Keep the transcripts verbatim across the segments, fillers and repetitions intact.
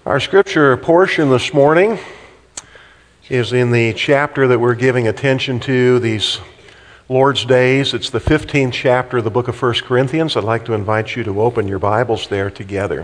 Our scripture portion this morning is in the chapter that we're giving attention to these Lord's Days. It's the fifteenth chapter of the book of First Corinthians. I'd like to invite you to open your Bibles there together.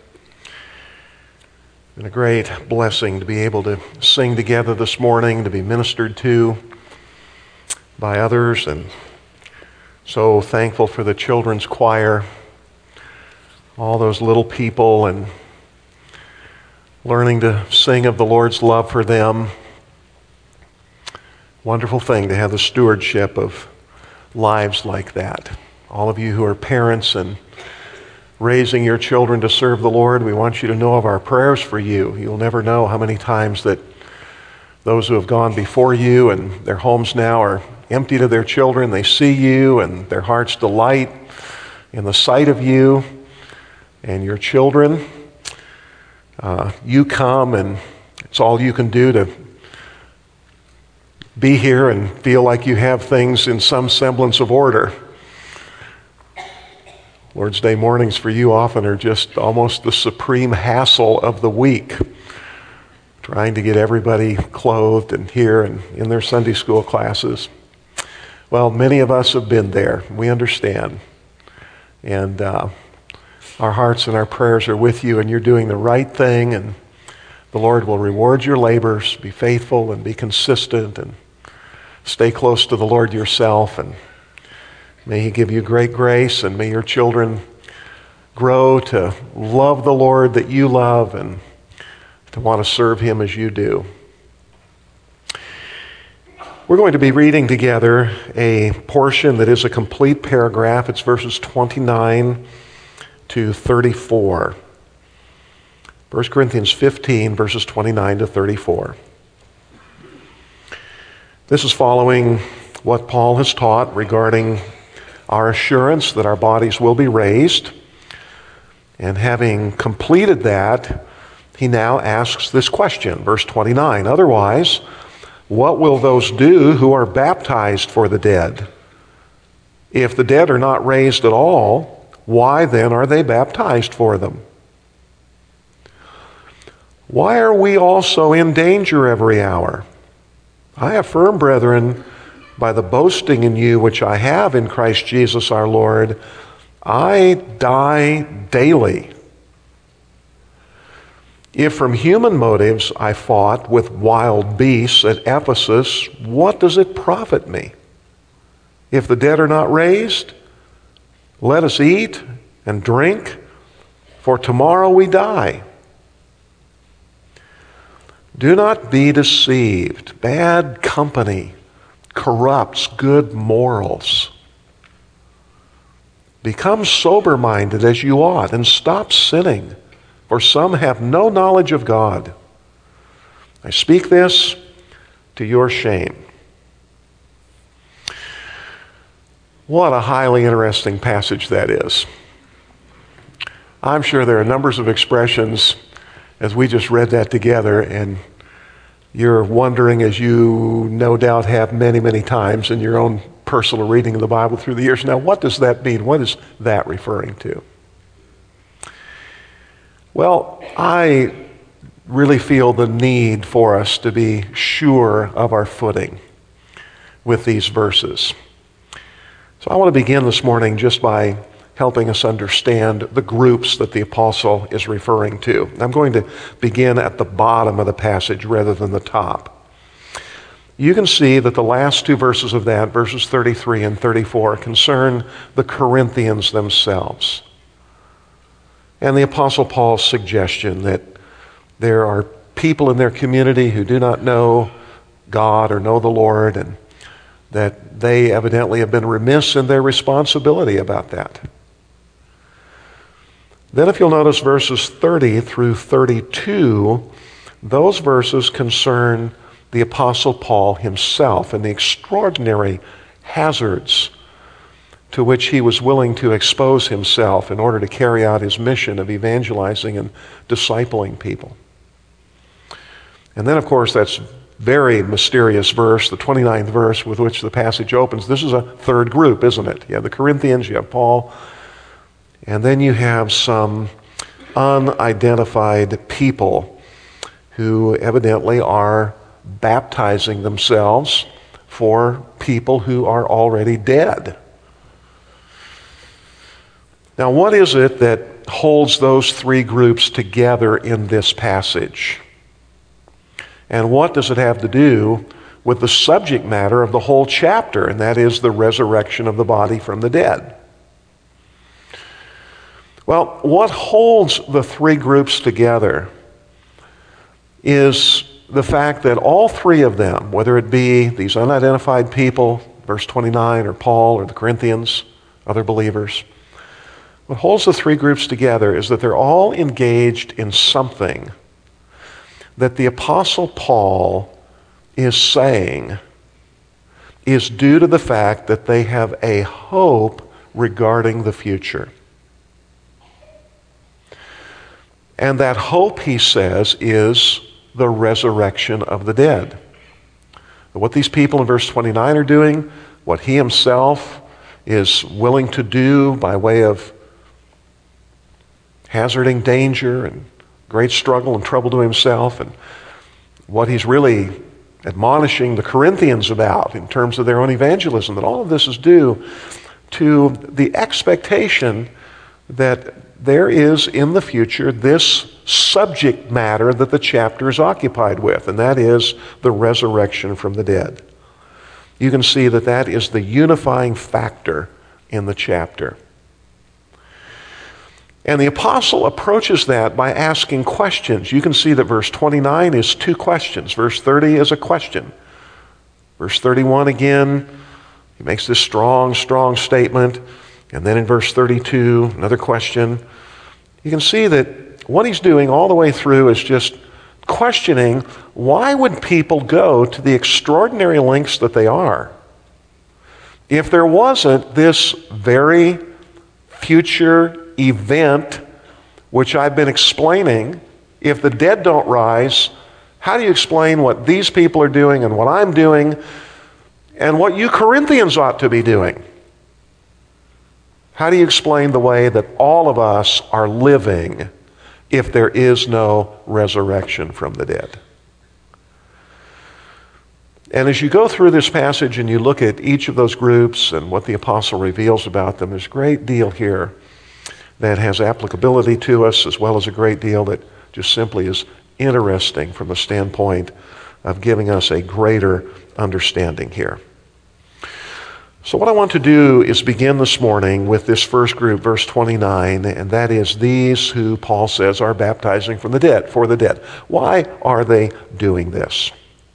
It's been a great blessing to be able to sing together this morning, to be ministered to by others, and so thankful for the children's choir, all those little people, and learning to sing of the Lord's love for them. Wonderful thing to have the stewardship of lives like that. All of you who are parents and raising your children to serve the Lord, we want you to know of our prayers for you. You'll never know how many times that those who have gone before you and their homes now are emptied of their children, they see you and their hearts delight in the sight of you and your children. Uh, you come and it's all you can do to be here and feel like you have things in some semblance of order. Lord's Day mornings for you often are just almost the supreme hassle of the week, trying to get everybody clothed and here and in their Sunday school classes. Well, many of us have been there. We understand. And uh, our hearts and our prayers are with you, and you're doing the right thing, and the Lord will reward your labors. Be faithful and be consistent and stay close to the Lord yourself, and may He give you great grace, and may your children grow to love the Lord that you love and to want to serve Him as you do. We're going to be reading together a portion that is a complete paragraph. It's verses twenty-nine to thirty-four. First Corinthians fifteen, verses twenty-nine to thirty-four. This is following what Paul has taught regarding our assurance that our bodies will be raised. And having completed that, he now asks this question, verse twenty-nine. Otherwise, what will those do who are baptized for the dead? If the dead are not raised at all, why then are they baptized for them? Why are we also in danger every hour? I affirm, brethren, by the boasting in you which I have in Christ Jesus our Lord, I die daily. If from human motives I fought with wild beasts at Ephesus, what does it profit me? If the dead are not raised, let us eat and drink, for tomorrow we die. Do not be deceived. Bad company corrupts good morals. Become sober-minded as you ought, and stop sinning, for some have no knowledge of God. I speak this to your shame. What a highly interesting passage that is. I'm sure there are numbers of expressions as we just read that together, and you're wondering, as you no doubt have many, many times in your own personal reading of the Bible through the years, now what does that mean? What is that referring to? Well, I really feel the need for us to be sure of our footing with these verses. So I want to begin this morning just by helping us understand the groups that the apostle is referring to. I'm going to begin at the bottom of the passage rather than the top. You can see that the last two verses of that, verses thirty-three and thirty-four, concern the Corinthians themselves. And the apostle Paul's suggestion that there are people in their community who do not know God or know the Lord, and that they evidently have been remiss in their responsibility about that. Then if you'll notice verses thirty through thirty-two, those verses concern the Apostle Paul himself and the extraordinary hazards to which he was willing to expose himself in order to carry out his mission of evangelizing and discipling people. And then, of course, that's very mysterious verse, the twenty-ninth verse with which the passage opens. This is a third group, isn't it? You have the Corinthians, you have Paul, and then you have some unidentified people who evidently are baptizing themselves for people who are already dead. Now, what is it that holds those three groups together in this passage? And what does it have to do with the subject matter of the whole chapter, and that is the resurrection of the body from the dead? Well, what holds the three groups together is the fact that all three of them, whether it be these unidentified people, verse twenty-nine, or Paul, or the Corinthians, other believers, what holds the three groups together is that they're all engaged in something that the Apostle Paul is saying is due to the fact that they have a hope regarding the future. And that hope, he says, is the resurrection of the dead. What these people in verse twenty-nine are doing, what he himself is willing to do by way of hazarding danger and great struggle and trouble to himself, and what he's really admonishing the Corinthians about in terms of their own evangelism, that all of this is due to the expectation that there is in the future this subject matter that the chapter is occupied with, and that is the resurrection from the dead. You can see that that is the unifying factor in the chapter. And the apostle approaches that by asking questions. You can see that verse twenty-nine is two questions. Verse thirty is a question. Verse thirty-one again, he makes this strong, strong statement. And then in verse thirty-two, another question. You can see that what he's doing all the way through is just questioning, why would people go to the extraordinary lengths that they are if there wasn't this very future event which I've been explaining? If the dead don't rise, how do you explain what these people are doing and what I'm doing and what you Corinthians ought to be doing? How do you explain the way that all of us are living if there is no resurrection from the dead? And as you go through this passage and you look at each of those groups and what the apostle reveals about them, there's a great deal here that has applicability to us, as well as a great deal that just simply is interesting from the standpoint of giving us a greater understanding here. So what I want to do is begin this morning with this first group, verse twenty-nine, and that is these who Paul says are baptizing from the dead, for the dead. Why are they doing this?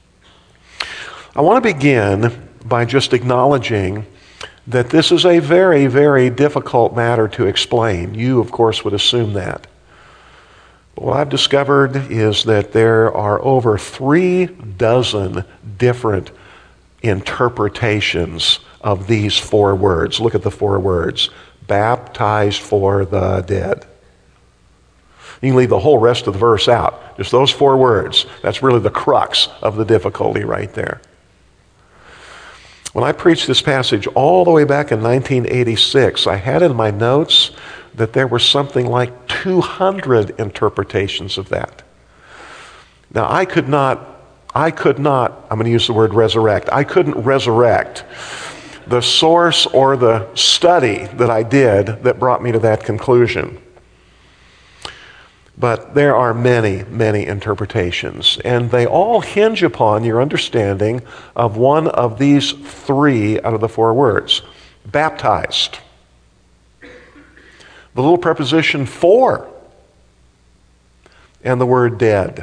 I want to begin by just acknowledging that this is a very, very difficult matter to explain. You, of course, would assume that. But what I've discovered is that there are over three dozen different interpretations of these four words. Look at the four words. Baptized for the dead. You can leave the whole rest of the verse out. Just those four words. That's really the crux of the difficulty right there. When I preached this passage all the way back in nineteen eighty-six, I had in my notes that there were something like two hundred interpretations of that. Now, I could not, I could not, I'm going to use the word resurrect, I couldn't resurrect the source or the study that I did that brought me to that conclusion. But there are many, many interpretations, and they all hinge upon your understanding of one of these three out of the four words. Baptized. The little preposition for, and the word dead.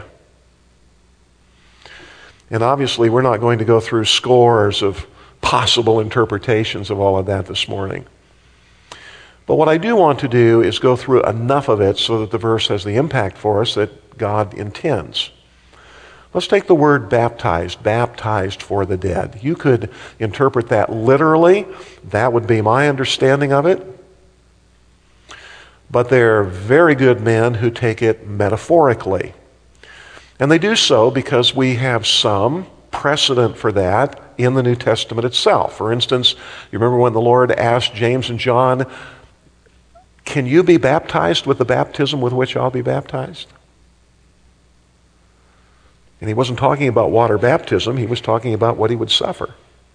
And obviously we're not going to go through scores of possible interpretations of all of that this morning. But what I do want to do is go through enough of it so that the verse has the impact for us that God intends. Let's take the word baptized, baptized for the dead. You could interpret that literally. That would be my understanding of it. But there are very good men who take it metaphorically. And they do so because we have some precedent for that in the New Testament itself. For instance, you remember when the Lord asked James and John, can you be baptized with the baptism with which I'll be baptized? And he wasn't talking about water baptism. He was talking about what he would suffer.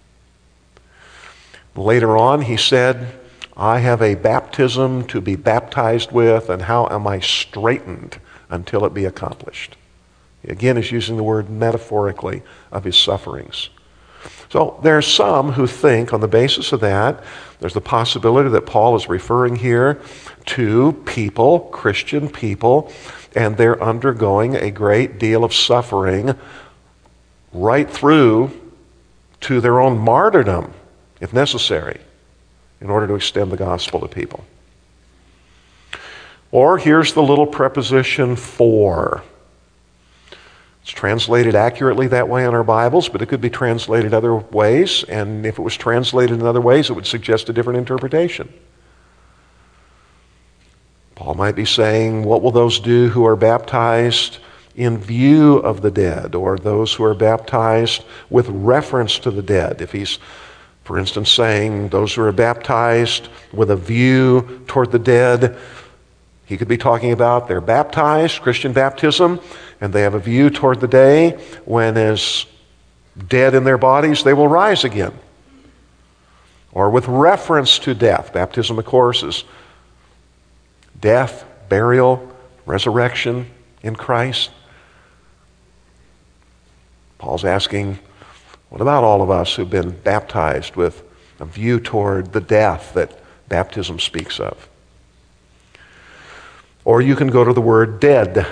Later on, he said, I have a baptism to be baptized with, and how am I straitened until it be accomplished? Again, he's using the word metaphorically of his sufferings. So there are some who think on the basis of that, there's the possibility that Paul is referring here to people, Christian people, and they're undergoing a great deal of suffering right through to their own martyrdom, if necessary, in order to extend the gospel to people. Or here's the little preposition for. It's translated accurately that way in our Bibles, but it could be translated other ways, and if it was translated in other ways, it would suggest a different interpretation. Paul might be saying, what will those do who are baptized in view of the dead, or those who are baptized with reference to the dead? If he's, for instance, saying those who are baptized with a view toward the dead, he could be talking about they're baptized, Christian baptism, and they have a view toward the day when, as dead in their bodies, they will rise again. Or with reference to death. Baptism, of course, is death, burial, resurrection in Christ. Paul's asking, what about all of us who've been baptized with a view toward the death that baptism speaks of? Or you can go to the word dead.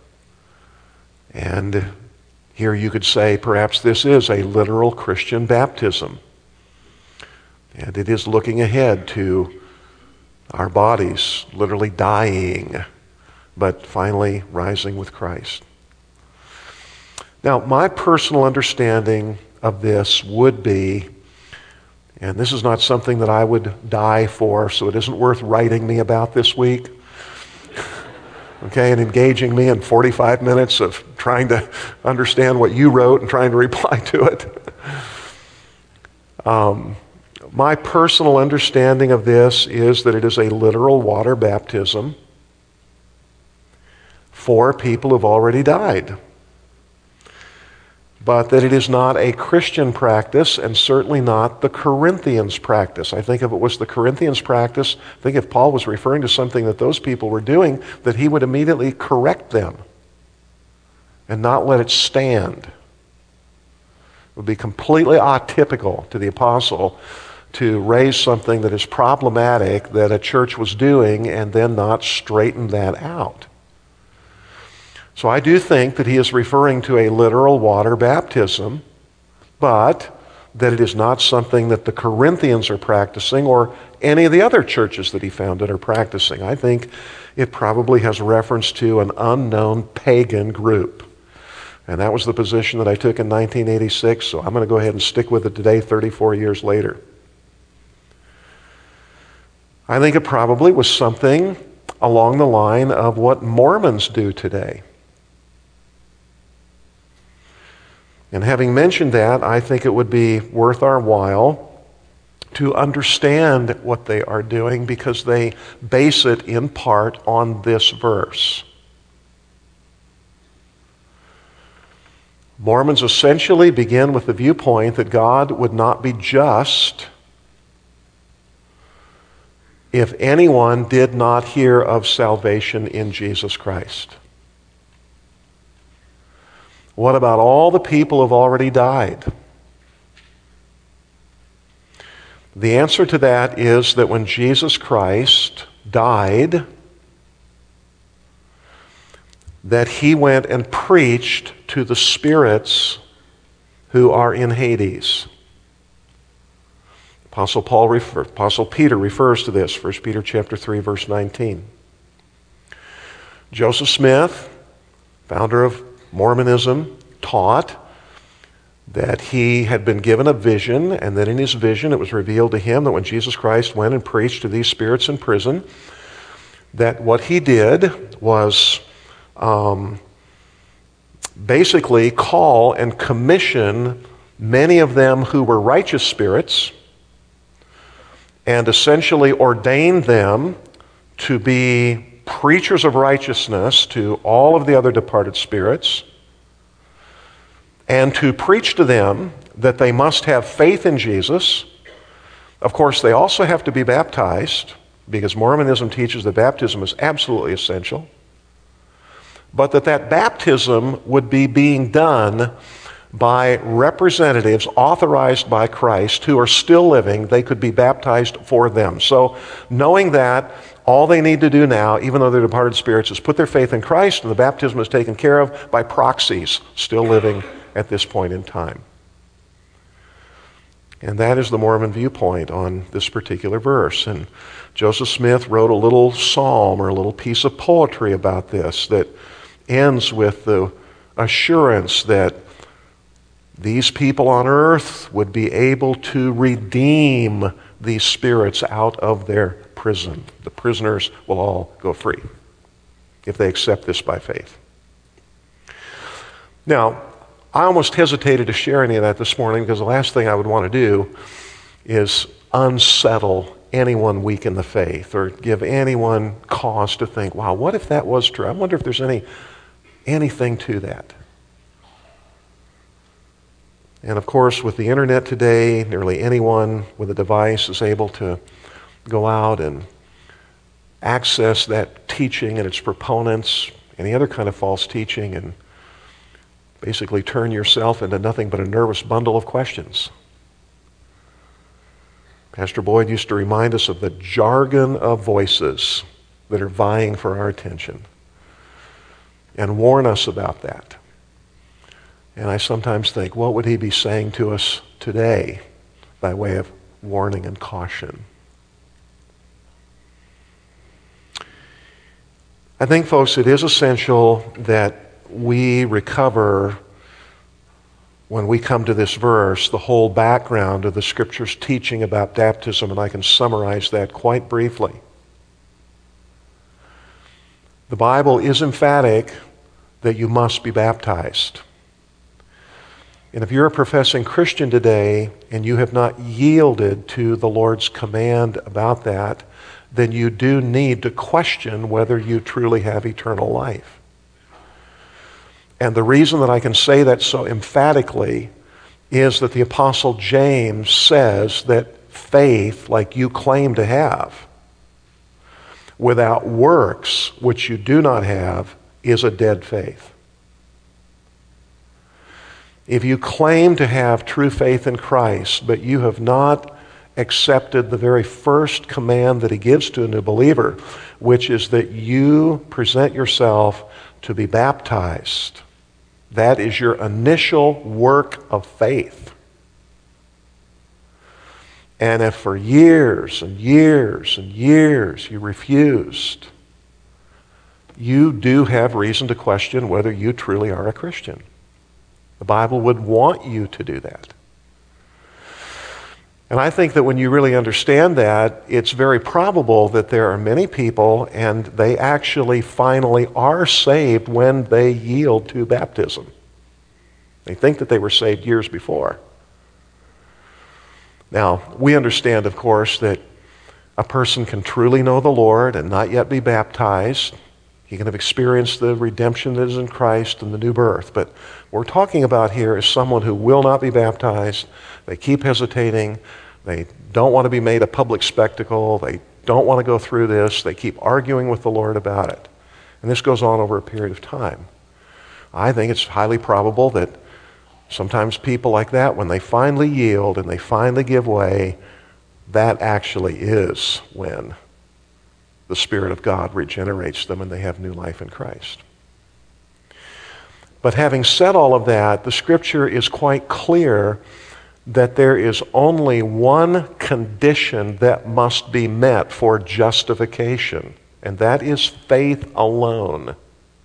And here you could say perhaps this is a literal Christian baptism. And it is looking ahead to our bodies literally dying, but finally rising with Christ. Now, my personal understanding of this would be, and this is not something that I would die for, so it isn't worth writing me about this week, okay, and engaging me in forty-five minutes of trying to understand what you wrote and trying to reply to it. Um, my personal understanding of this is that it is a literal water baptism for people who've already died. But that it is not a Christian practice, and certainly not the Corinthians' practice. I think if it was the Corinthians' practice, I think if Paul was referring to something that those people were doing, that he would immediately correct them and not let it stand. It would be completely atypical to the apostle to raise something that is problematic that a church was doing and then not straighten that out. So I do think that he is referring to a literal water baptism, but that it is not something that the Corinthians are practicing or any of the other churches that he founded are practicing. I think it probably has reference to an unknown pagan group. And that was the position that I took in nineteen eighty-six, so I'm going to go ahead and stick with it today, thirty-four years later. I think it probably was something along the line of what Mormons do today. And having mentioned that, I think it would be worth our while to understand what they are doing, because they base it in part on this verse. Mormons essentially begin with the viewpoint that God would not be just if anyone did not hear of salvation in Jesus Christ. What about all the people who have already died? The answer to that is that when Jesus Christ died, that he went and preached to the spirits who are in Hades. Apostle Paul refer, Apostle Peter refers to this, First Peter chapter three, verse nineteen. Joseph Smith, founder of Mormonism, taught that he had been given a vision, and that in his vision it was revealed to him that when Jesus Christ went and preached to these spirits in prison, that what he did was um, basically call and commission many of them who were righteous spirits, and essentially ordain them to be preachers of righteousness to all of the other departed spirits, and to preach to them that they must have faith in Jesus. Of course, they also have to be baptized, because Mormonism teaches that baptism is absolutely essential, but that that baptism would be being done by representatives authorized by Christ who are still living. They could be baptized for them. So knowing that, all they need to do now, even though they're departed spirits, is put their faith in Christ, and the baptism is taken care of by proxies still living at this point in time. And that is the Mormon viewpoint on this particular verse. And Joseph Smith wrote a little psalm or a little piece of poetry about this that ends with the assurance that these people on earth would be able to redeem these spirits out of their prison. The prisoners will all go free if they accept this by faith. Now, I almost hesitated to share any of that this morning, because the last thing I would want to do is unsettle anyone weak in the faith or give anyone cause to think, wow, what if that was true? I wonder if there's any anything to that. And of course, with the internet today, nearly anyone with a device is able to go out and access that teaching and its proponents, any other kind of false teaching, and basically turn yourself into nothing but a nervous bundle of questions. Pastor Boyd used to remind us of the jargon of voices that are vying for our attention and warn us about that. And I sometimes think, what would he be saying to us today by way of warning and caution? I think, folks, it is essential that we recover, when we come to this verse, the whole background of the Scripture's teaching about baptism, and I can summarize that quite briefly. The Bible is emphatic that you must be baptized. And if you're a professing Christian today and you have not yielded to the Lord's command about that, then you do need to question whether you truly have eternal life. And the reason that I can say that so emphatically is that the Apostle James says that faith, like you claim to have, without works, which you do not have, is a dead faith. If you claim to have true faith in Christ, but you have not accepted the very first command that he gives to a new believer, which is that you present yourself to be baptized, that is your initial work of faith. And if for years and years and years you refused, you do have reason to question whether you truly are a Christian. The Bible would want you to do that. And I think that when you really understand that, it's very probable that there are many people, and they actually finally are saved when they yield to baptism. They think that they were saved years before. Now, we understand, of course, that a person can truly know the Lord and not yet be baptized. He can have experienced the redemption that is in Christ and the new birth. But what we're talking about here is someone who will not be baptized. They keep hesitating. They don't want to be made a public spectacle. They don't want to go through this. They keep arguing with the Lord about it. And this goes on over a period of time. I think it's highly probable that sometimes people like that, when they finally yield and they finally give way, that actually is when the Spirit of God regenerates them and they have new life in Christ. But having said all of that, the Scripture is quite clear that there is only one condition that must be met for justification, and that is faith alone.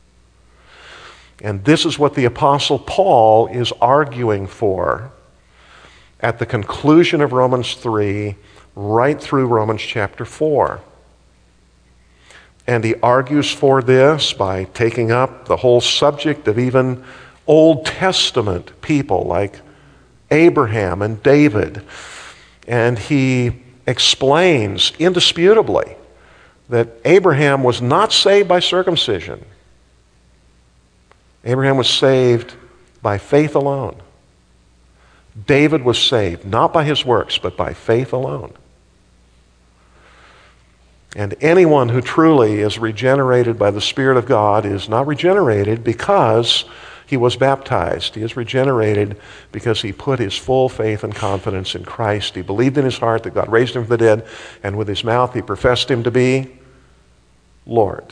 And this is what the Apostle Paul is arguing for at the conclusion of Romans three, right through Romans chapter four. And he argues for this by taking up the whole subject of even Old Testament people like Abraham and David. And he explains indisputably that Abraham was not saved by circumcision. Abraham was saved by faith alone. David was saved not by his works, but by faith alone. And anyone who truly is regenerated by the Spirit of God is not regenerated because he was baptized. He is regenerated because he put his full faith and confidence in Christ. He believed in his heart that God raised him from the dead, and with his mouth he professed him to be Lord.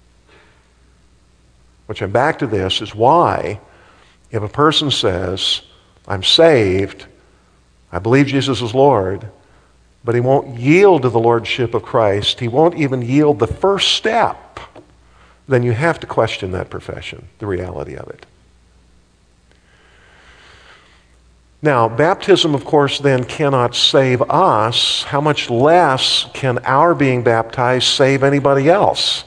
Which, I'm back to this, is why if a person says, I'm saved, I believe Jesus is Lord, but he won't yield to the Lordship of Christ, he won't even yield the first step, then you have to question that profession, the reality of it. Now, baptism, of course, then cannot save us. How much less can our being baptized save anybody else?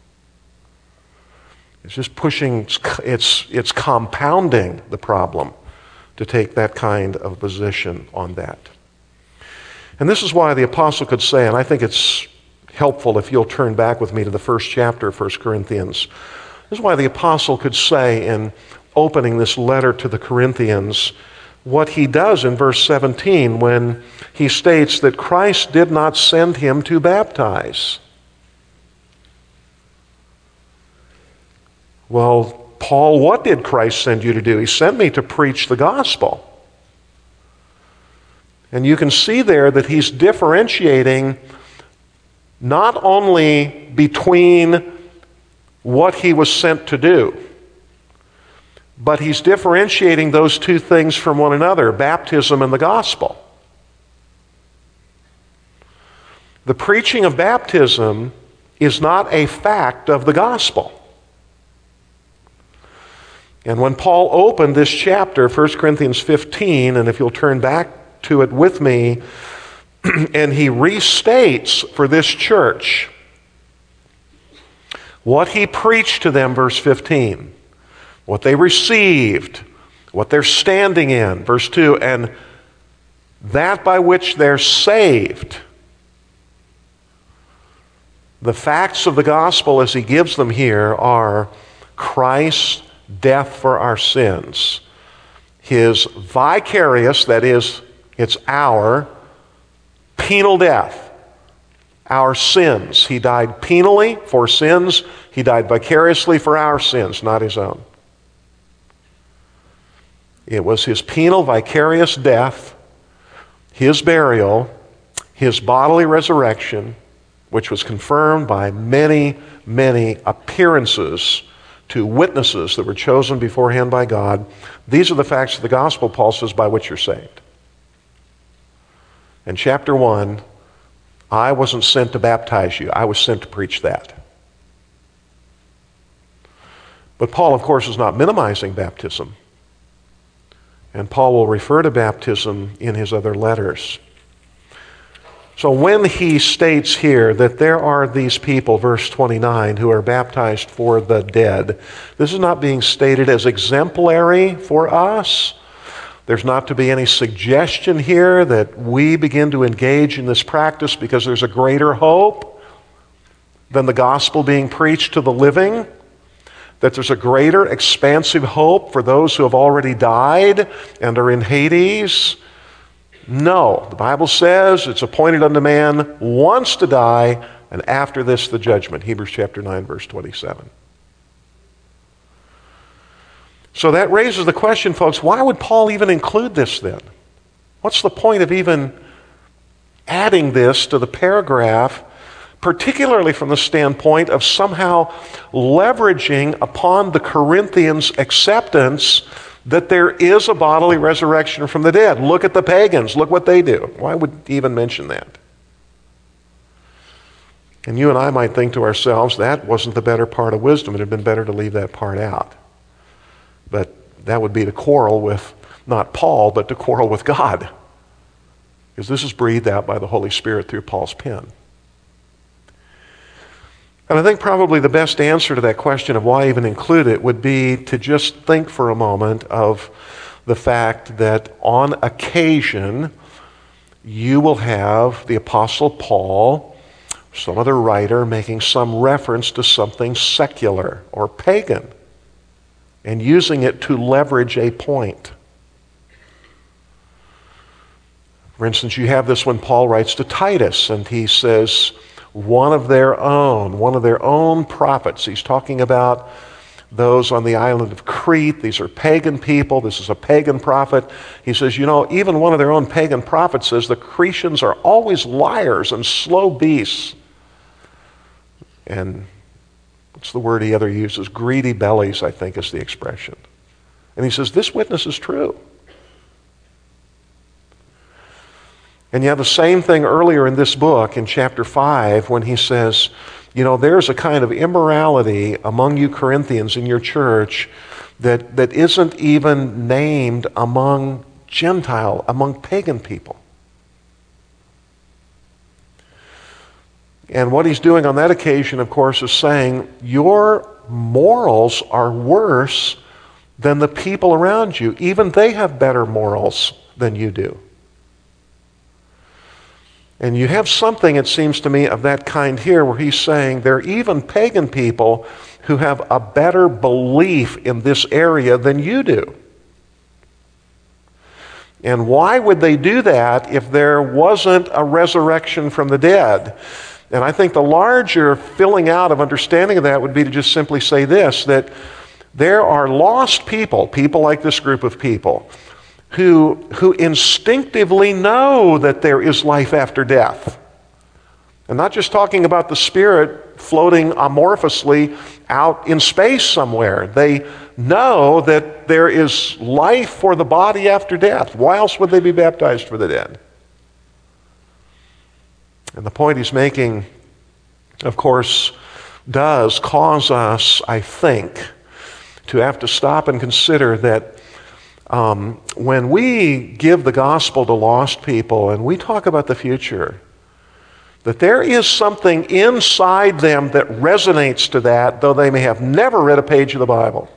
It's just pushing, it's, it's compounding the problem to take that kind of position on that. And this is why the apostle could say, and I think it's helpful if you'll turn back with me to the first chapter of First Corinthians. This is why the apostle could say in opening this letter to the Corinthians what he does in verse seventeen when he states that Christ did not send him to baptize. Well, Paul, what did Christ send you to do? He sent me to preach the gospel. And you can see there that he's differentiating not only between what he was sent to do, but he's differentiating those two things from one another, baptism and the gospel. The preaching of baptism is not a fact of the gospel. And when Paul opened this chapter, First Corinthians fifteen, and if you'll turn back to it with me, and he restates for this church what he preached to them, verse fifteen, what they received, what they're standing in, verse two, and that by which they're saved. The facts of the gospel as he gives them here are Christ's death for our sins, his vicarious, that is, it's our penal death, our sins. He died penally for sins. He died vicariously for our sins, not his own. It was his penal vicarious death, his burial, his bodily resurrection, which was confirmed by many, many appearances to witnesses that were chosen beforehand by God. These are the facts of the gospel, Paul says, by which you're saved. In chapter one, I wasn't sent to baptize you. I was sent to preach that. But Paul, of course, is not minimizing baptism. And Paul will refer to baptism in his other letters. So when he states here that there are these people, verse twenty-nine, who are baptized for the dead, this is not being stated as exemplary for us. There's not to be any suggestion here that we begin to engage in this practice because there's a greater hope than the gospel being preached to the living, that there's a greater expansive hope for those who have already died and are in Hades. No, the Bible says it's appointed unto man once to die, and after this the judgment. Hebrews chapter nine, verse twenty-seven. So that raises the question, folks, why would Paul even include this then? What's the point of even adding this to the paragraph, particularly from the standpoint of somehow leveraging upon the Corinthians' acceptance that there is a bodily resurrection from the dead? Look at the pagans. Look what they do. Why would he even mention that? And you and I might think to ourselves, that wasn't the better part of wisdom. It would have been better to leave that part out. But that would be to quarrel with, not Paul, but to quarrel with God. Because this is breathed out by the Holy Spirit through Paul's pen. And I think probably the best answer to that question of why even include it would be to just think for a moment of the fact that on occasion you will have the Apostle Paul some other writer making some reference to something secular or pagan and using it to leverage a point. For instance, you have this when Paul writes to Titus, and he says, one of their own, one of their own prophets. He's talking about those on the island of Crete. These are pagan people. This is a pagan prophet. He says, you know, even one of their own pagan prophets says the Cretians are always liars and slow beasts. And what's the word he other uses? Greedy bellies, I think, is the expression. And he says, this witness is true. And you have the same thing earlier in this book, in chapter five, when he says, you know, there's a kind of immorality among you Corinthians in your church that, that isn't even named among Gentile, among pagan people. And what he's doing on that occasion, of course, is saying, your morals are worse than the people around you. Even they have better morals than you do. And you have something, it seems to me, of that kind here, where he's saying there are even pagan people who have a better belief in this area than you do. And why would they do that if there wasn't a resurrection from the dead? And I think the larger filling out of understanding of that would be to just simply say this, that there are lost people, people like this group of people, who, who instinctively know that there is life after death. I'm not just talking about the spirit floating amorphously out in space somewhere. They know that there is life for the body after death. Why else would they be baptized for the dead? And the point he's making, of course, does cause us, I think, to have to stop and consider that um, when we give the gospel to lost people and we talk about the future, that there is something inside them that resonates to that, though they may have never read a page of the Bible.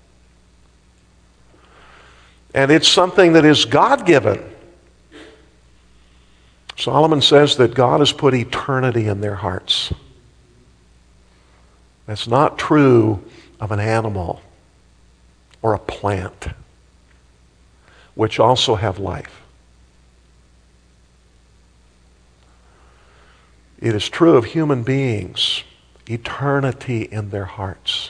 And it's something that is God-given. Solomon says that God has put eternity in their hearts. That's not true of an animal or a plant, which also have life. It is true of human beings, eternity in their hearts.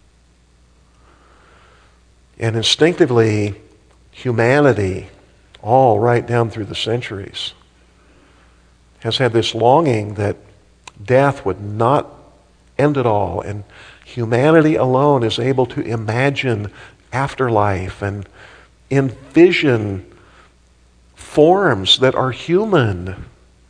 And instinctively, humanity, all right down through the centuries, has had this longing that death would not end at all, and humanity alone is able to imagine afterlife and envision forms that are human.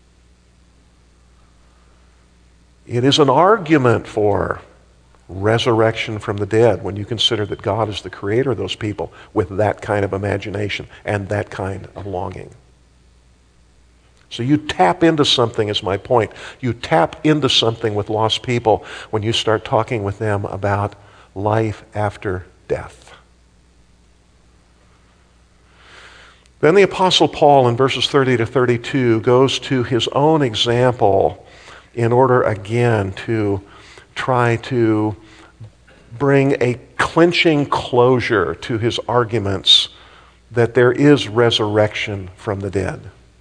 It is an argument for resurrection from the dead when you consider that God is the creator of those people with that kind of imagination and that kind of longing. So you tap into something, is my point. You tap into something with lost people when you start talking with them about life after death. Then the Apostle Paul in verses thirty to thirty-two goes to his own example in order again to try to bring a clinching closure to his arguments that there is resurrection from the dead.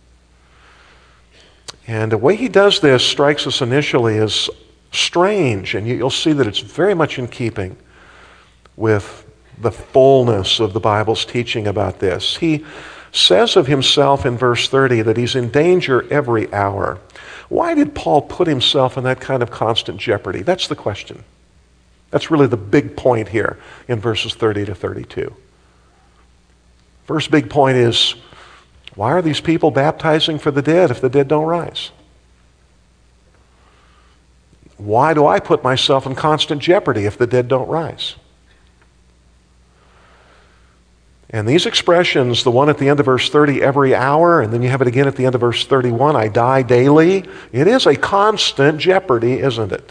And the way he does this strikes us initially as strange, and you'll see that it's very much in keeping with the fullness of the Bible's teaching about this. He says of himself in verse thirty that he's in danger every hour. Why did Paul put himself in that kind of constant jeopardy? That's the question. That's really the big point here in verses thirty to thirty-two. First big point is, why are these people baptizing for the dead if the dead don't rise? Why do I put myself in constant jeopardy if the dead don't rise? And these expressions, the one at the end of verse thirty, every hour, and then you have it again at the end of verse thirty-one, I die daily, it is a constant jeopardy, isn't it?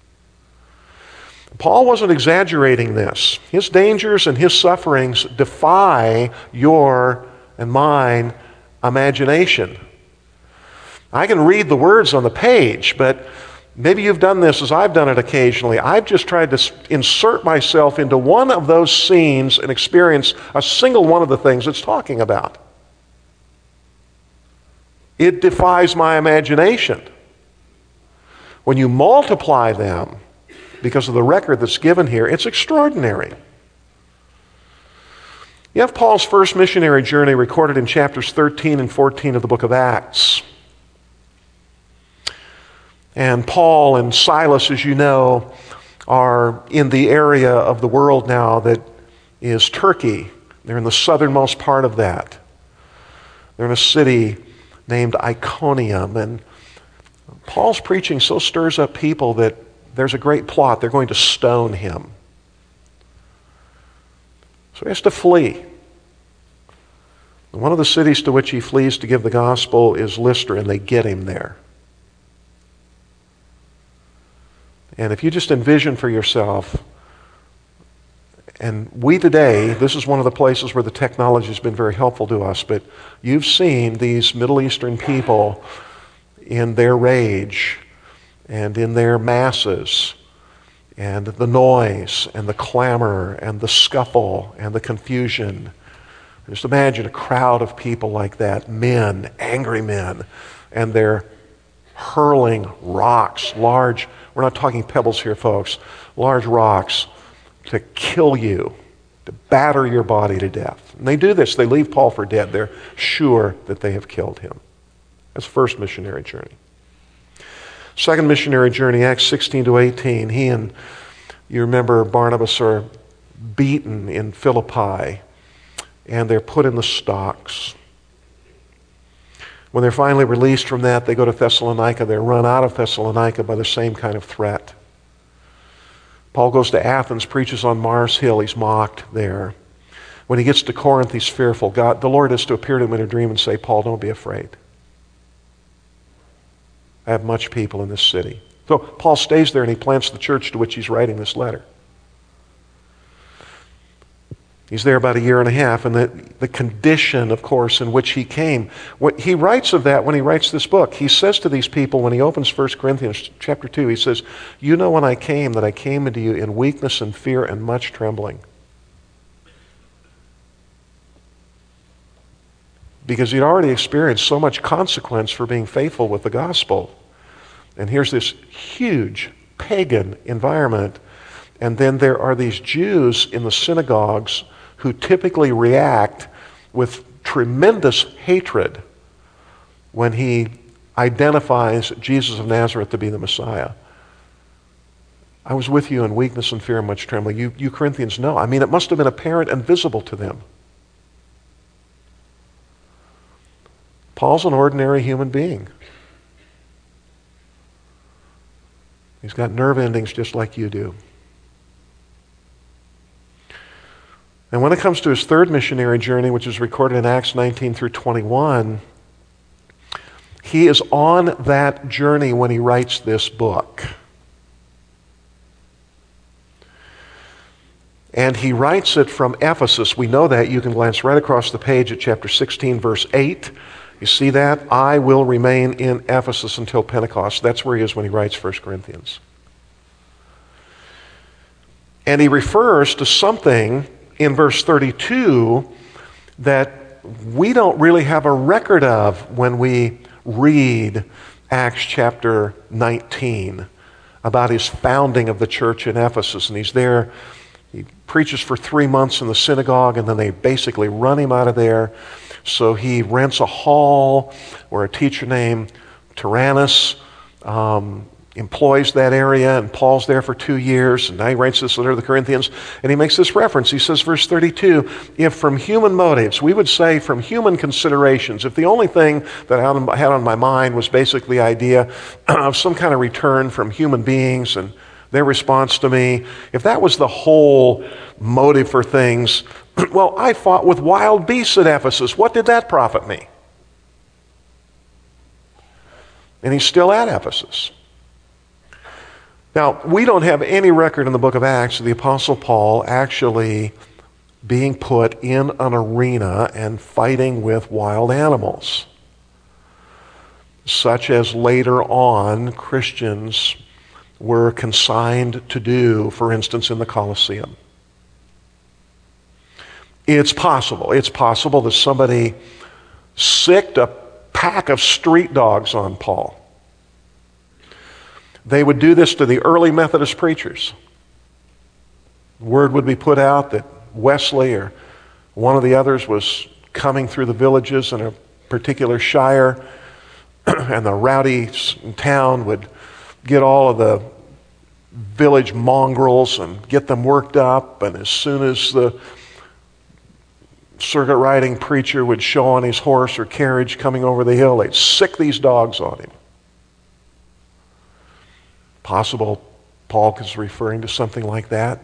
Paul wasn't exaggerating this. His dangers and his sufferings defy your and mine imagination. I can read the words on the page, but Maybe you've done this as I've done it occasionally. I've just tried to insert myself into one of those scenes and experience a single one of the things it's talking about. It defies my imagination. When you multiply them, because of the record that's given here, it's extraordinary. You have Paul's first missionary journey recorded in chapters thirteen and fourteen of the book of Acts. And Paul and Silas, as you know, are in the area of the world now that is Turkey. They're in the southernmost part of that. They're in a city named Iconium. And Paul's preaching so stirs up people that there's a great plot. They're going to stone him. So he has to flee. And one of the cities to which he flees to give the gospel is Lystra, and they get him there. And if you just envision for yourself, and we today, this is one of the places where the technology has been very helpful to us, but you've seen these Middle Eastern people in their rage and in their masses and the noise and the clamor and the scuffle and the confusion. Just imagine a crowd of people like that, men, angry men, and they're hurling rocks, large, we're not talking pebbles here, folks, large rocks to kill you, to batter your body to death. And they do this. They leave Paul for dead. They're sure that they have killed him. That's first missionary journey. Second missionary journey, Acts sixteen to eighteen. He and, you remember, Barnabas are beaten in Philippi, and they're put in the stocks. When they're finally released from that, they go to Thessalonica. They're run out of Thessalonica by the same kind of threat. Paul goes to Athens, preaches on Mars Hill. He's mocked there. When he gets to Corinth, he's fearful. God, the Lord is to appear to him in a dream and say, Paul, don't be afraid. I have much people in this city. So Paul stays there and he plants the church to which he's writing this letter. He's there about a year and a half, and the, the condition, of course, in which he came. What he writes of that when he writes this book. He says to these people, when he opens First Corinthians chapter two, he says, you know when I came, that I came into you in weakness and fear and much trembling. Because he'd already experienced so much consequence for being faithful with the gospel. And here's this huge pagan environment. And then there are these Jews in the synagogues who typically react with tremendous hatred when he identifies Jesus of Nazareth to be the Messiah. I was with you in weakness and fear and much trembling. You, you Corinthians know. I mean, it must have been apparent and visible to them. Paul's an ordinary human being. He's got nerve endings just like you do. And when it comes to his third missionary journey, which is recorded in Acts nineteen through twenty-one, he is on that journey when he writes this book. And he writes it from Ephesus. We know that. You can glance right across the page at chapter sixteen, verse eight. You see that? I will remain in Ephesus until Pentecost. That's where he is when he writes First Corinthians. And he refers to something in verse thirty-two that we don't really have a record of when we read Acts chapter nineteen about his founding of the church in Ephesus. And he's there, he preaches for three months in the synagogue, and then they basically run him out of there. So he rents a hall where a teacher named Tyrannus um, employs that area, and Paul's there for two years, and now he writes this letter to the Corinthians, and he makes this reference. He says, verse thirty-two, if from human motives, we would say from human considerations, if the only thing that I had on my mind was basically the idea of some kind of return from human beings and their response to me, if that was the whole motive for things, well, I fought with wild beasts at Ephesus. What did that profit me? And he's still at Ephesus. Now, we don't have any record in the book of Acts of the Apostle Paul actually being put in an arena and fighting with wild animals, such as later on Christians were consigned to do, for instance, in the Colosseum. It's possible. It's possible that somebody sicked a pack of street dogs on Paul. They would do this to the early Methodist preachers. Word would be put out that Wesley or one of the others was coming through the villages in a particular shire, and the rowdies in town would get all of the village mongrels and get them worked up, and as soon as the circuit riding preacher would show on his horse or carriage coming over the hill, they'd sick these dogs on him. Possible Paul is referring to something like that.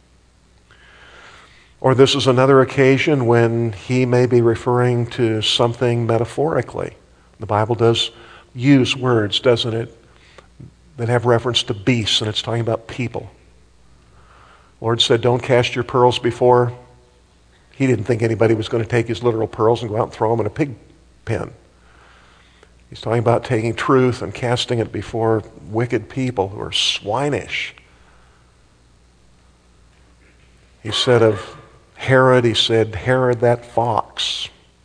Or this is another occasion when he may be referring to something metaphorically. The Bible does use words, doesn't it, that have reference to beasts, and it's talking about people. The Lord said, don't cast your pearls before. He didn't think anybody was going to take his literal pearls and go out and throw them in a pig pen. He's talking about taking truth and casting it before wicked people who are swinish. He said of Herod, he said, Herod that fox.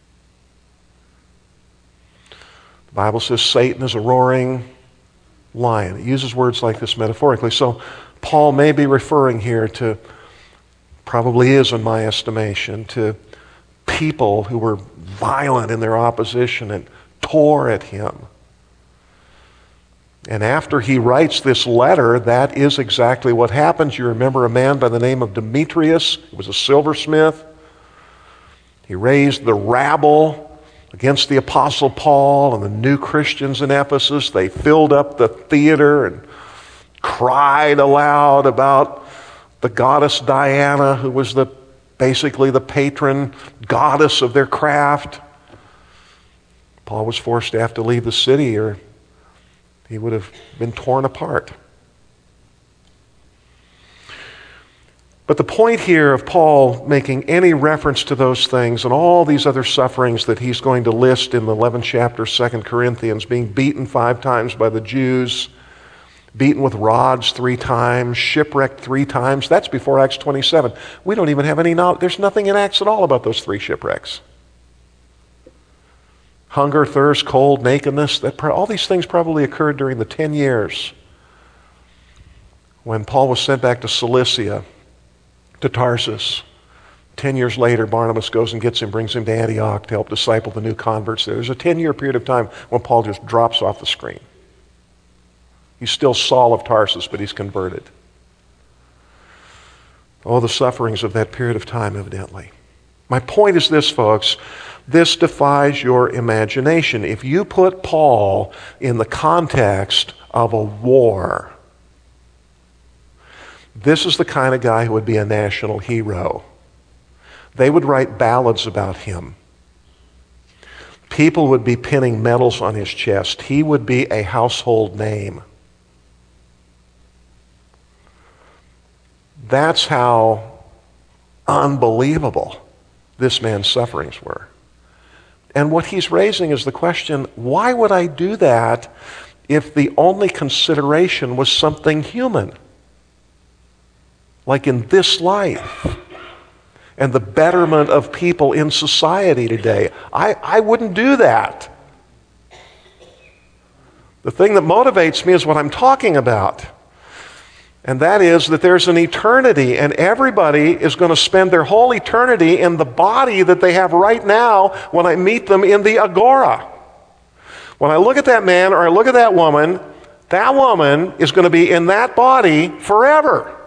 The Bible says Satan is a roaring lion. It uses words like this metaphorically. So Paul may be referring here to, probably is in my estimation, to people who were violent in their opposition and tore at him. And after he writes this letter, that is exactly what happens. You remember a man by the name of Demetrius. He was a silversmith. He raised the rabble against the Apostle Paul and the new Christians in Ephesus. They filled up the theater and cried aloud about the goddess Diana, who was the basically the patron goddess of their craft. Paul was forced to have to leave the city, or he would have been torn apart. But the point here of Paul making any reference to those things and all these other sufferings that he's going to list in the eleventh chapter, Second Corinthians, being beaten five times by the Jews, beaten with rods three times, shipwrecked three times, that's before Acts twenty-seven. We don't even have any knowledge. There's nothing in Acts at all about those three shipwrecks. Hunger, thirst, cold, nakedness, that all these things probably occurred during the ten years when Paul was sent back to Cilicia, to Tarsus. Ten years later, Barnabas goes and gets him, brings him to Antioch to help disciple the new converts there. There's a ten-year period of time when Paul just drops off the screen. He's still Saul of Tarsus, but he's converted. Oh, the sufferings of that period of time, evidently. My point is this, folks. This defies your imagination. If you put Paul in the context of a war, this is the kind of guy who would be a national hero. They would write ballads about him. People would be pinning medals on his chest. He would be a household name. That's how unbelievable this man's sufferings were. And what he's raising is the question, why would I do that if the only consideration was something human? Like in this life and the betterment of people in society today. I, I wouldn't do that. The thing that motivates me is what I'm talking about. And that is that there's an eternity, and everybody is going to spend their whole eternity in the body that they have right now when I meet them in the agora. When I look at that man or I look at that woman, that woman is going to be in that body forever.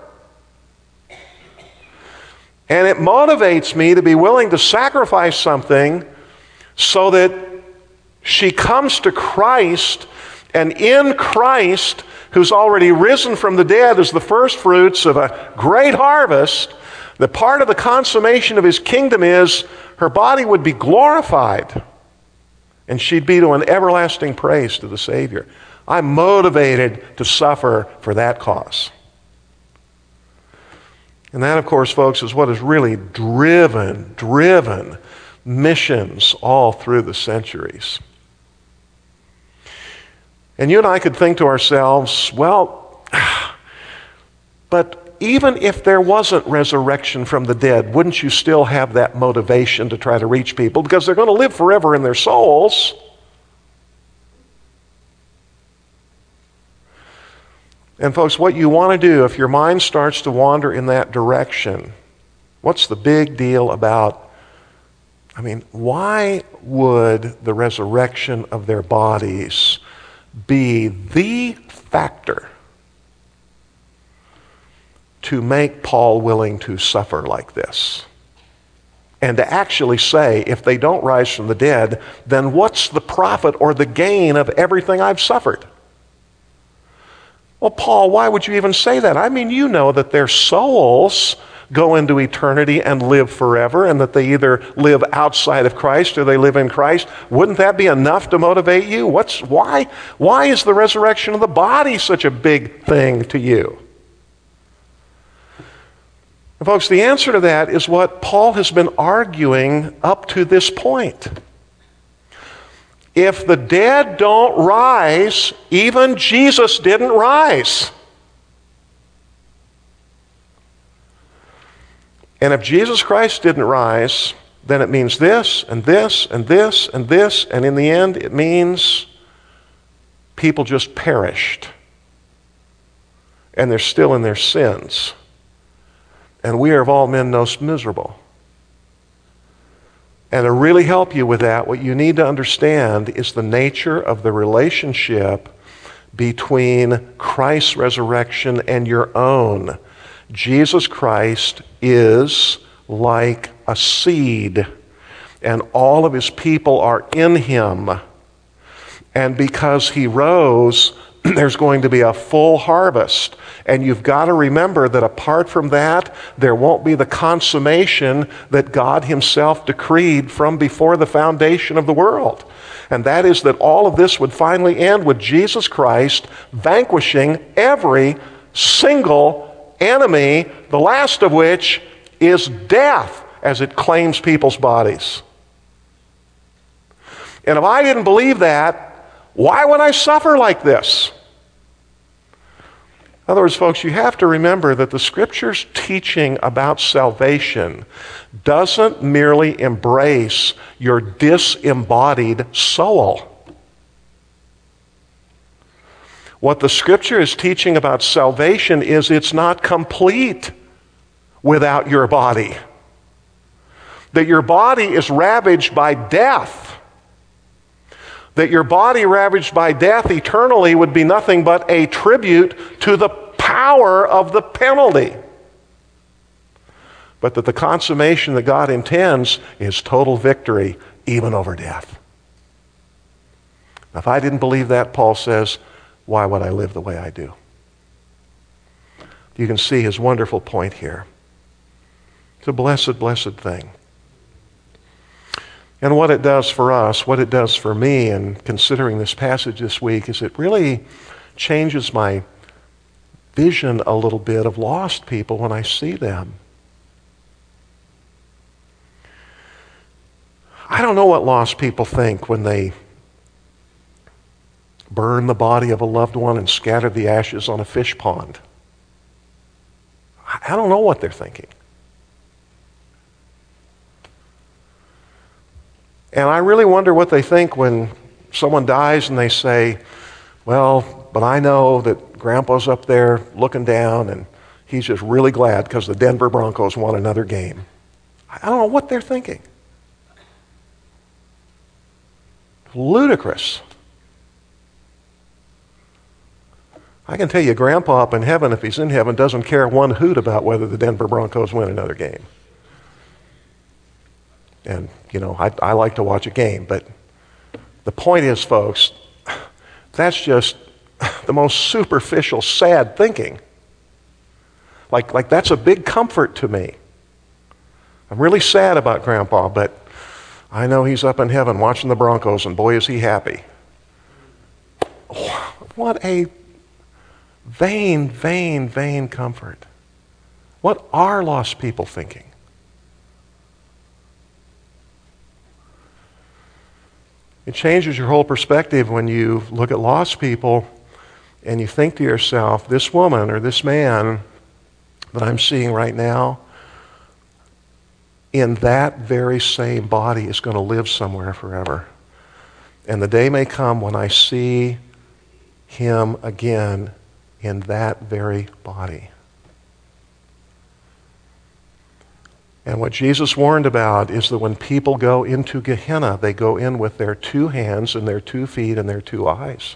And it motivates me to be willing to sacrifice something so that she comes to Christ, and in Christ, who's already risen from the dead as the first fruits of a great harvest, the part of the consummation of his kingdom is her body would be glorified, and she'd be to an everlasting praise to the Savior. I'm motivated to suffer for that cause. And that, of course, folks, is what has really driven, driven missions all through the centuries. And you and I could think to ourselves, well, But even if there wasn't resurrection from the dead, wouldn't you still have that motivation to try to reach people? Because they're going to live forever in their souls. And folks, what you want to do if your mind starts to wander in that direction, what's the big deal about, I mean, why would the resurrection of their bodies be the factor to make Paul willing to suffer like this? And to actually say, if they don't rise from the dead, then what's the profit or the gain of everything I've suffered? Well, Paul, why would you even say that? I mean, you know that their souls go into eternity and live forever, and that they either live outside of Christ or they live in Christ. Wouldn't that be enough to motivate you? What's why? Why is the resurrection of the body such a big thing to you? And folks, the answer to that is what Paul has been arguing up to this point. If the dead don't rise, even Jesus didn't rise. And if Jesus Christ didn't rise, then it means this and this and this and this, and in the end it means people just perished. And they're still in their sins. And we are of all men most miserable. And to really help you with that, what you need to understand is the nature of the relationship between Christ's resurrection and your own. Jesus Christ is like a seed, and all of his people are in him. And because he rose, there's going to be a full harvest. And you've got to remember that apart from that, there won't be the consummation that God himself decreed from before the foundation of the world. And that is that all of this would finally end with Jesus Christ vanquishing every single enemy, the last of which is death, as it claims people's bodies. And if I didn't believe that, why would I suffer like this? In other words, folks, you have to remember that the Scripture's teaching about salvation doesn't merely embrace your disembodied soul. What the Scripture is teaching about salvation is it's not complete without your body. That your body is ravaged by death. That your body ravaged by death eternally would be nothing but a tribute to the power of the penalty. But that the consummation that God intends is total victory, even over death. Now, if I didn't believe that, Paul says, why would I live the way I do? You can see his wonderful point here. It's a blessed, blessed thing. And what it does for us, what it does for me in considering this passage this week, is it really changes my vision a little bit of lost people when I see them. I don't know what lost people think when they burn the body of a loved one and scatter the ashes on a fish pond. I don't know what they're thinking. And I really wonder what they think when someone dies and they say, well, but I know that Grandpa's up there looking down and he's just really glad because the Denver Broncos won another game. I don't know what they're thinking. Ludicrous. I can tell you, Grandpa up in heaven, if he's in heaven, doesn't care one hoot about whether the Denver Broncos win another game. And, you know, I, I like to watch a game, but the point is, folks, that's just the most superficial, sad thinking. Like, like that's a big comfort to me. I'm really sad about Grandpa, but I know he's up in heaven watching the Broncos, and boy, is he happy. What a vain, vain, vain comfort. What are lost people thinking? It changes your whole perspective when you look at lost people and you think to yourself, this woman or this man that I'm seeing right now, in that very same body is going to live somewhere forever. And the day may come when I see him again in that very body. And what Jesus warned about is that when people go into Gehenna, they go in with their two hands and their two feet and their two eyes.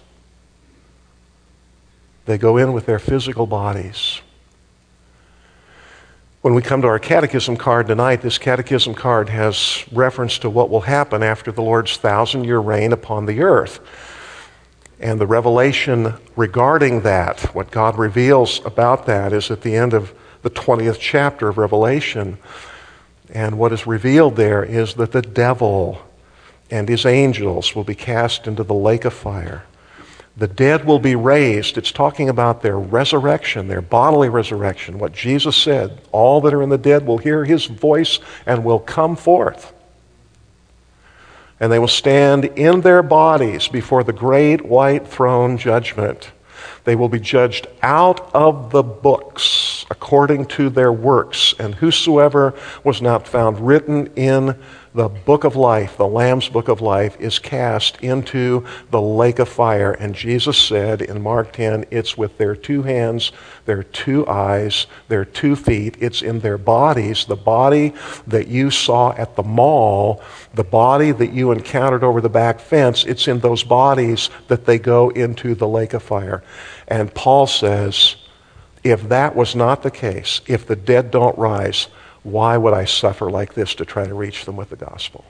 They go in with their physical bodies. When we come to our catechism card tonight, this catechism card has reference to what will happen after the Lord's thousand-year reign upon the earth. And the revelation regarding that, what God reveals about that, is at the end of the twentieth chapter of Revelation. And what is revealed there is that the devil and his angels will be cast into the lake of fire. The dead will be raised. It's talking about their resurrection, their bodily resurrection. What Jesus said, all that are in the dead will hear his voice and will come forth. And they will stand in their bodies before the great white throne judgment. They will be judged out of the books according to their works. And whosoever was not found written in the book of life, the Lamb's book of life, is cast into the lake of fire. And Jesus said in Mark ten, it's with their two hands, their two eyes, their two feet. It's in their bodies. The body that you saw at the mall, the body that you encountered over the back fence, it's in those bodies that they go into the lake of fire. And Paul says, if that was not the case, if the dead don't rise, why would I suffer like this to try to reach them with the gospel?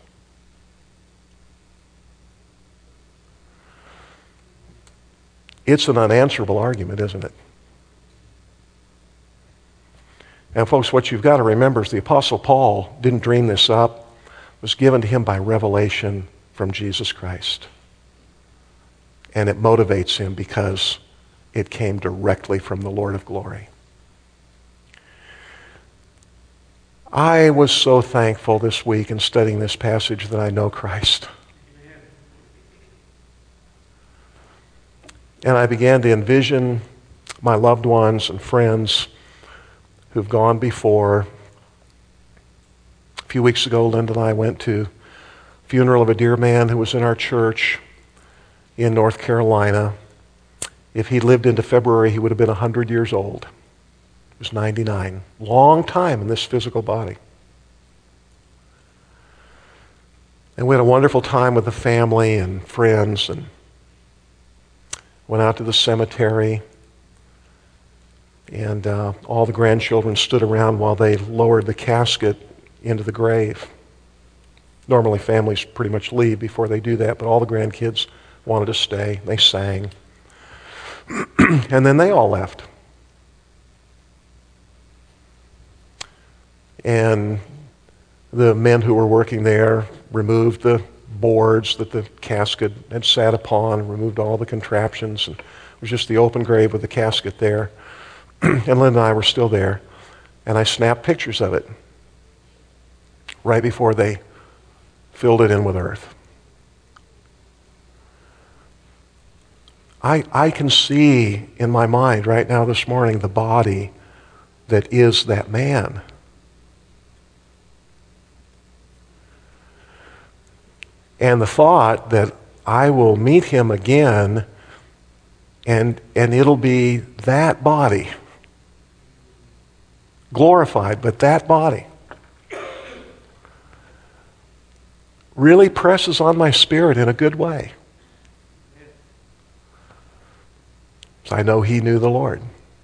It's an unanswerable argument, isn't it? And folks, what you've got to remember is the Apostle Paul didn't dream this up. It was given to him by revelation from Jesus Christ. And it motivates him because it came directly from the Lord of glory. I was so thankful this week in studying this passage that I know Christ. And I began to envision my loved ones and friends who've gone before. A few weeks ago, Linda and I went to a funeral of a dear man who was in our church in North Carolina. If he lived into February, he would have been one hundred years old. He was ninety-nine. Long time in this physical body. And we had a wonderful time with the family and friends, and went out to the cemetery. And uh, all the grandchildren stood around while they lowered the casket into the grave. Normally families pretty much leave before they do that, but all the grandkids wanted to stay. They sang. And then they all left. And the men who were working there removed the boards that the casket had sat upon, removed all the contraptions, and it was just the open grave with the casket there. And Linda and I were still there, and I snapped pictures of it right before they filled it in with earth. I, I can see in my mind right now this morning the body that is that man. And the thought that I will meet him again and, and it'll be that body, glorified, but that body, really presses on my spirit in a good way. So I know he knew the Lord.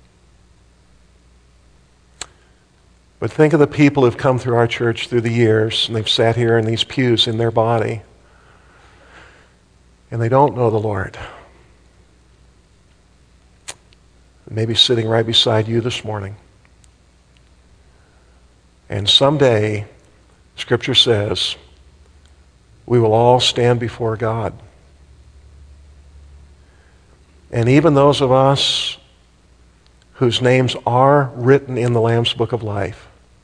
But think of the people who've come through our church through the years, and they've sat here in these pews in their body, and they don't know the Lord. Maybe sitting right beside you this morning. And someday, Scripture says, we will all stand before God. And even those of us whose names are written in the Lamb's Book of Life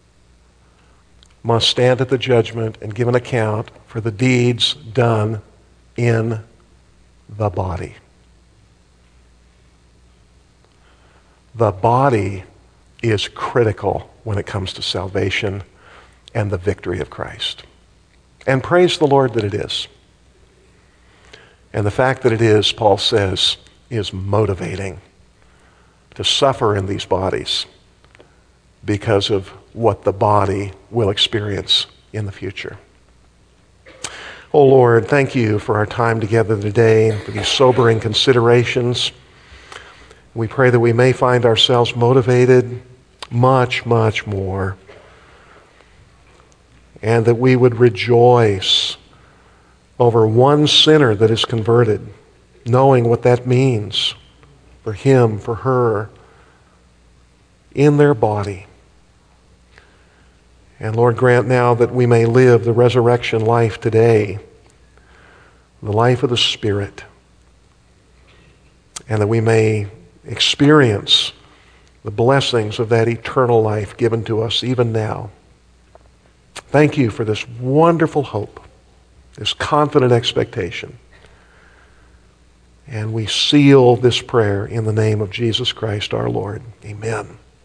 must stand at the judgment and give an account for the deeds done in the body. The body is critical when it comes to salvation and the victory of Christ. And praise the Lord that it is. And the fact that it is, Paul says, is motivating to suffer in these bodies because of what the body will experience in the future. Oh Lord, thank you for our time together today, for these sobering considerations. We pray that we may find ourselves motivated much, much more, and that we would rejoice over one sinner that is converted, knowing what that means for him, for her, in their body. And Lord, grant now that we may live the resurrection life today, the life of the Spirit, and that we may experience the blessings of that eternal life given to us even now. Thank you for this wonderful hope, this confident expectation. And we seal this prayer in the name of Jesus Christ our Lord. Amen.